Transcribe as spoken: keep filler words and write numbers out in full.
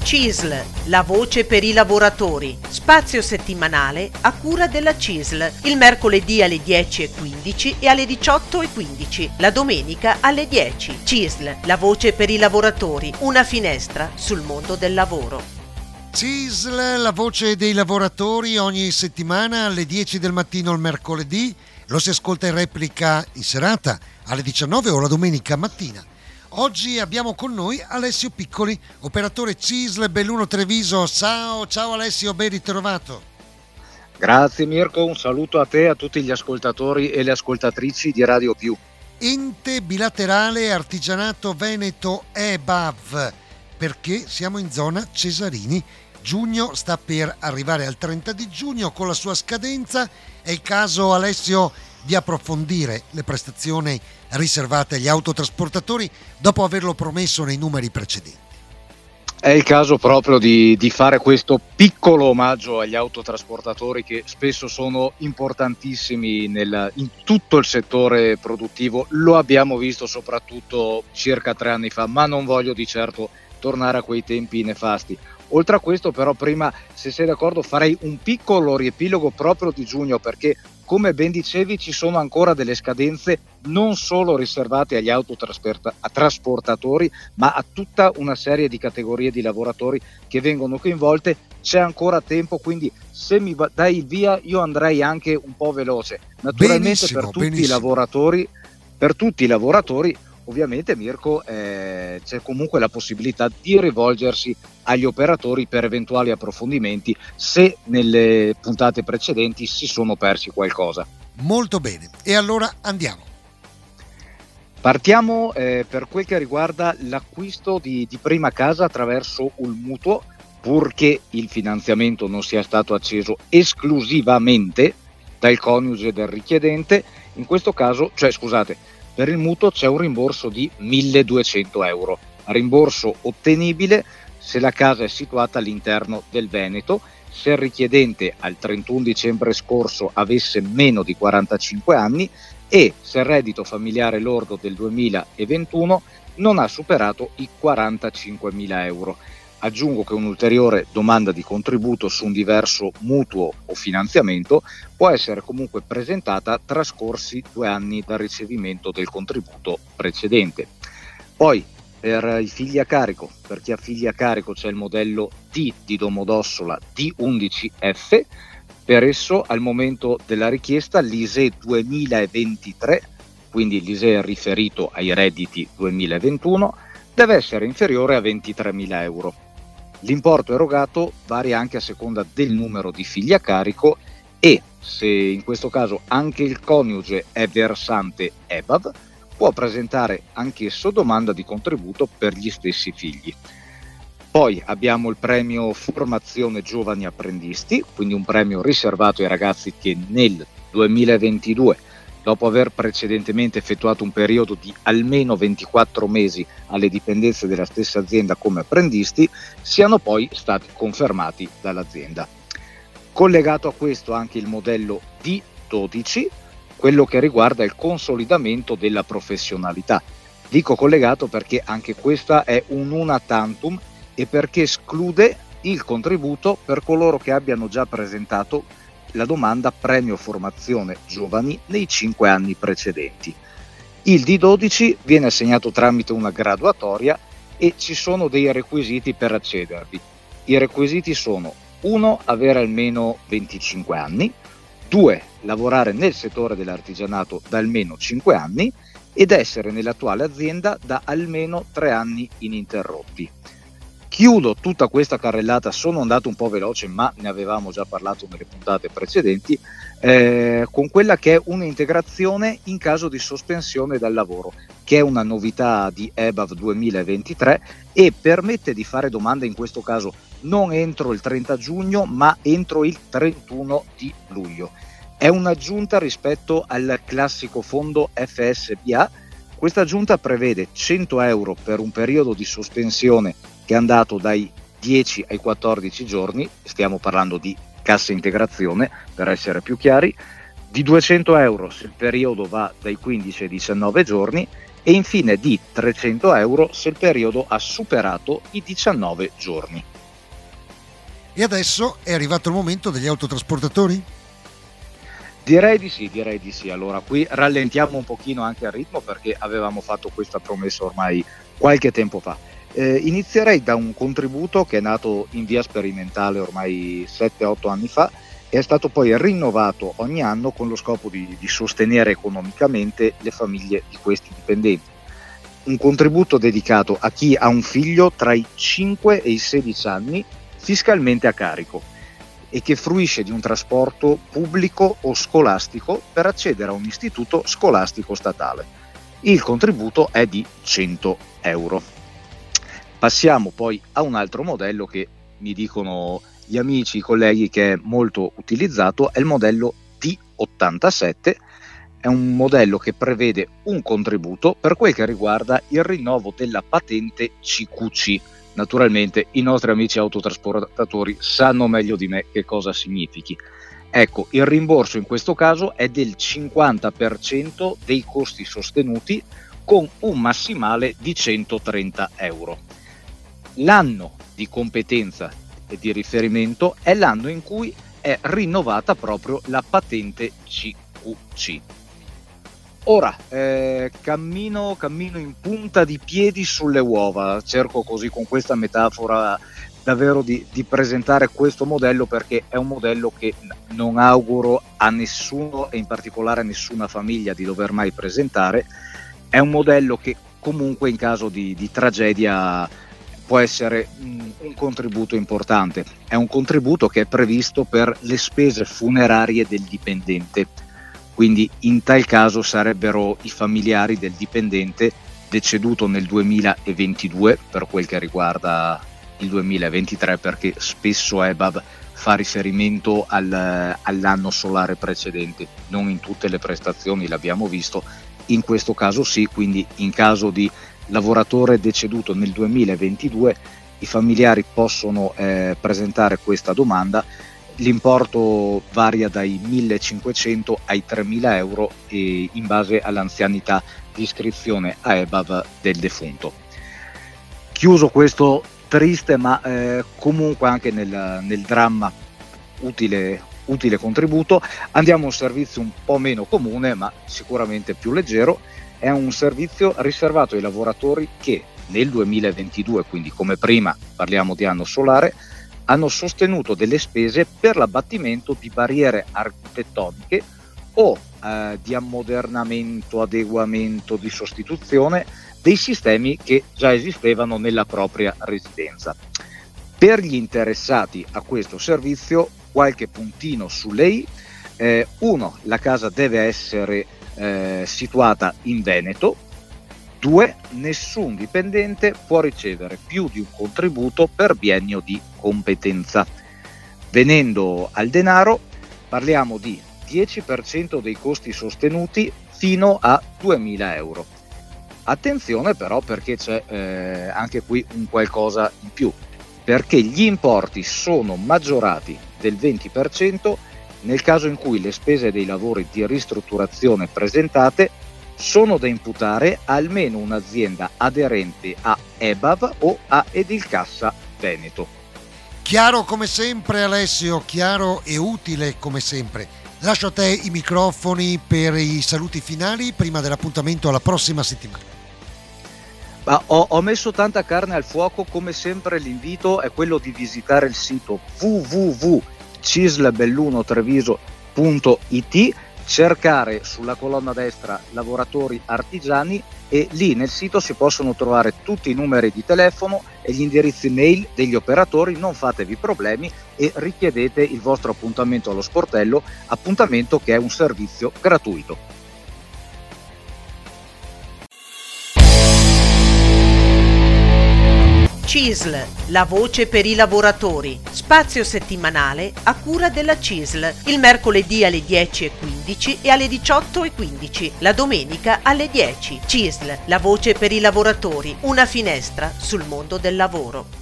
C I S L, la voce per i lavoratori. Spazio settimanale a cura della C I S L, il mercoledì alle dieci e quindici e alle diciotto e quindici, la domenica alle dieci. C I S L, la voce per i lavoratori, una finestra sul mondo del lavoro. C I S L, la voce dei lavoratori, ogni settimana alle dieci del mattino il mercoledì, lo si ascolta in replica in serata alle diciannove o la domenica mattina. Oggi abbiamo con noi Alessio Piccoli, operatore C I S L Belluno Treviso. Ciao, ciao Alessio, ben ritrovato. Grazie Mirko, un saluto a te e a tutti gli ascoltatori e le ascoltatrici di Radio Più. Ente bilaterale artigianato veneto E B A V, perché siamo in zona Cesarini. Giugno sta per arrivare al trenta di giugno con la sua scadenza. È il caso, Alessio, di approfondire le prestazioni riservate agli autotrasportatori dopo averlo promesso nei numeri precedenti. È il caso proprio di, di fare questo piccolo omaggio agli autotrasportatori che spesso sono importantissimi nel, in tutto il settore produttivo. Lo abbiamo visto soprattutto circa tre anni fa, ma non voglio di certo tornare a quei tempi nefasti. Oltre a questo però prima, se sei d'accordo, farei un piccolo riepilogo proprio di giugno, perché come ben dicevi ci sono ancora delle scadenze non solo riservate agli autotrasportatori, ma a tutta una serie di categorie di lavoratori che vengono coinvolte. C'è ancora tempo, quindi se mi dai il via io andrei anche un po' veloce. Naturalmente benissimo, per tutti benissimo. i lavoratori, per tutti i lavoratori ovviamente Mirko eh, c'è comunque la possibilità di rivolgersi agli operatori per eventuali approfondimenti se nelle puntate precedenti si sono persi qualcosa. Molto bene, e allora andiamo. Partiamo eh, per quel che riguarda l'acquisto di, di prima casa attraverso un mutuo, purché il finanziamento non sia stato acceso esclusivamente dal coniuge del richiedente. In questo caso, cioè scusate, per il mutuo c'è un rimborso di milleduecento euro, rimborso ottenibile se la casa è situata all'interno del Veneto, se il richiedente al trentuno dicembre scorso avesse meno di quarantacinque anni e se il reddito familiare lordo del duemilaventuno non ha superato i quarantacinquemila euro. Aggiungo che un'ulteriore domanda di contributo su un diverso mutuo o finanziamento può essere comunque presentata trascorsi due anni dal ricevimento del contributo precedente. Poi per i figli a carico, per chi ha figli a carico c'è il modello D di Domodossola D undici F, per esso al momento della richiesta l'I S E E duemilaventitré, quindi l'I S E E riferito ai redditi duemilaventuno, deve essere inferiore a ventitremila euro. L'importo erogato varia anche a seconda del numero di figli a carico e, se in questo caso anche il coniuge è versante E B A V, può presentare anch'esso domanda di contributo per gli stessi figli. Poi abbiamo il premio Formazione Giovani Apprendisti, quindi un premio riservato ai ragazzi che nel duemilaventidue, dopo aver precedentemente effettuato un periodo di almeno ventiquattro mesi alle dipendenze della stessa azienda come apprendisti, siano poi stati confermati dall'azienda. Collegato a questo anche il modello D dodici, quello che riguarda il consolidamento della professionalità. Dico collegato perché anche questa è un una tantum e perché esclude il contributo per coloro che abbiano già presentato la domanda premio formazione giovani nei cinque anni precedenti. Il D dodici viene assegnato tramite una graduatoria e ci sono dei requisiti per accedervi. I requisiti sono: uno avere almeno venticinque anni, due lavorare nel settore dell'artigianato da almeno cinque anni ed essere nell'attuale azienda da almeno tre anni ininterrotti. Chiudo tutta questa carrellata, sono andato un po' veloce ma ne avevamo già parlato nelle puntate precedenti, eh, con quella che è un'integrazione in caso di sospensione dal lavoro, che è una novità di E B A V duemilaventitré e permette di fare domande in questo caso non entro il trenta giugno ma entro il trentuno di luglio. È un'aggiunta rispetto al classico fondo F S B A. Questa aggiunta prevede cento euro per un periodo di sospensione che è andato dai dieci ai quattordici giorni, stiamo parlando di cassa integrazione per essere più chiari, di duecento euro se il periodo va dai quindici ai diciannove giorni e infine di trecento euro se il periodo ha superato i diciannove giorni. E adesso è arrivato il momento degli autotrasportatori? Direi di sì, direi di sì. Allora, qui rallentiamo un pochino anche il ritmo perché avevamo fatto questa promessa ormai qualche tempo fa. Eh, inizierei da un contributo che è nato in via sperimentale ormai sette otto anni fa e è stato poi rinnovato ogni anno con lo scopo di, di sostenere economicamente le famiglie di questi dipendenti. Un contributo dedicato a chi ha un figlio tra i cinque e i sedici anni fiscalmente a carico e che fruisce di un trasporto pubblico o scolastico per accedere a un istituto scolastico statale. Il contributo è di cento euro. Passiamo poi a un altro modello che mi dicono gli amici, i colleghi che è molto utilizzato, è il modello D ottantasette. È un modello che prevede un contributo per quel che riguarda il rinnovo della patente C Q C. Naturalmente i nostri amici autotrasportatori sanno meglio di me che cosa significhi. Ecco, il rimborso in questo caso è del cinquanta per cento dei costi sostenuti con un massimale di centotrenta euro. L'anno di competenza e di riferimento è l'anno in cui è rinnovata proprio la patente C Q C. Ora, eh, cammino, cammino in punta di piedi sulle uova, cerco così con questa metafora davvero di, di presentare questo modello perché è un modello che non auguro a nessuno e in particolare a nessuna famiglia di dover mai presentare. È un modello che comunque in caso di, di tragedia può essere mh, un contributo importante. È un contributo che è previsto per le spese funerarie del dipendente. Quindi in tal caso sarebbero i familiari del dipendente deceduto nel duemilaventidue, per quel che riguarda il duemilaventitré, perché spesso E B A V fa riferimento al, all'anno solare precedente, non in tutte le prestazioni, l'abbiamo visto, in questo caso sì, quindi in caso di lavoratore deceduto nel duemilaventidue i familiari possono eh, presentare questa domanda. L'importo varia dai millecinquecento ai tremila euro e in base all'anzianità di iscrizione a E B A V del defunto. Chiuso questo triste ma eh, comunque anche nel, nel dramma utile, utile contributo, andiamo a un servizio un po' meno comune ma sicuramente più leggero. È un servizio riservato ai lavoratori che nel duemilaventidue, quindi come prima parliamo di anno solare, hanno sostenuto delle spese per l'abbattimento di barriere architettoniche o eh, di ammodernamento, adeguamento, di sostituzione dei sistemi che già esistevano nella propria residenza. Per gli interessati a questo servizio, qualche puntino sulle i. Eh, uno, la casa deve essere eh, situata in Veneto. Due, nessun dipendente può ricevere più di un contributo per biennio di competenza. Venendo al denaro, parliamo di dieci per cento dei costi sostenuti fino a duemila euro. Attenzione però perché c'è eh, anche qui un qualcosa in più, perché gli importi sono maggiorati del venti per cento nel caso in cui le spese dei lavori di ristrutturazione presentate sono da imputare a almeno un'azienda aderente a E B A V o a Edilcassa Veneto. Chiaro come sempre Alessio, chiaro e utile come sempre. Lascio a te i microfoni per i saluti finali prima dell'appuntamento alla prossima settimana. Ma ho, ho messo tanta carne al fuoco, come sempre l'invito è quello di visitare il sito w w w punto cisl belluno treviso punto i t, cercare sulla colonna destra lavoratori artigiani e lì nel sito si possono trovare tutti i numeri di telefono e gli indirizzi mail degli operatori. Non fatevi problemi e richiedete il vostro appuntamento allo sportello, appuntamento che è un servizio gratuito. C I S L, la voce per i lavoratori. Spazio settimanale a cura della C I S L. Il mercoledì alle dieci e quindici e alle diciotto e quindici. La domenica alle dieci. C I S L, la voce per i lavoratori. Una finestra sul mondo del lavoro.